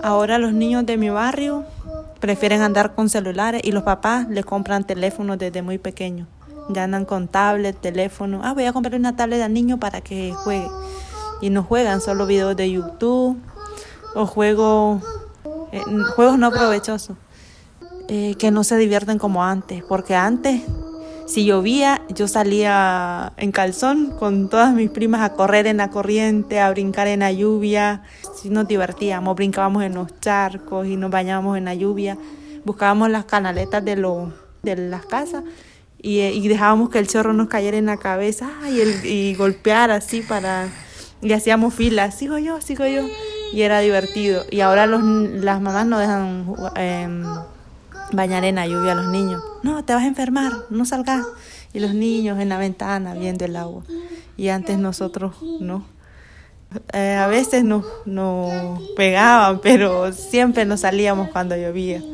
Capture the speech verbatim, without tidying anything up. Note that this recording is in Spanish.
Ahora los niños de mi barrio prefieren andar con celulares y los papás les compran teléfonos desde muy pequeños. Ya andan con tablet, teléfono. Ah, voy a comprarle una tablet al niño para que juegue. Y no juegan solo videos de YouTube o juegos, eh, juegos no provechosos, eh, que no se divierten como antes. Porque antes, si llovía, yo salía en calzón con todas mis primas a correr en la corriente, a brincar en la lluvia. Sí nos divertíamos, brincábamos en los charcos y nos bañábamos en la lluvia. Buscábamos las canaletas de, lo, de las casas y, y dejábamos que el chorro nos cayera en la cabeza y, el, y golpear así para... Y hacíamos filas, sigo yo, sigo yo. Y era divertido. Y ahora los, las mamás no dejan eh, bañar en la lluvia a los niños. No, te vas a enfermar, no salgas. Y los niños en la ventana viendo el agua. Y antes nosotros no. Eh, a veces nos, nos pegaban, pero siempre nos salíamos cuando llovía.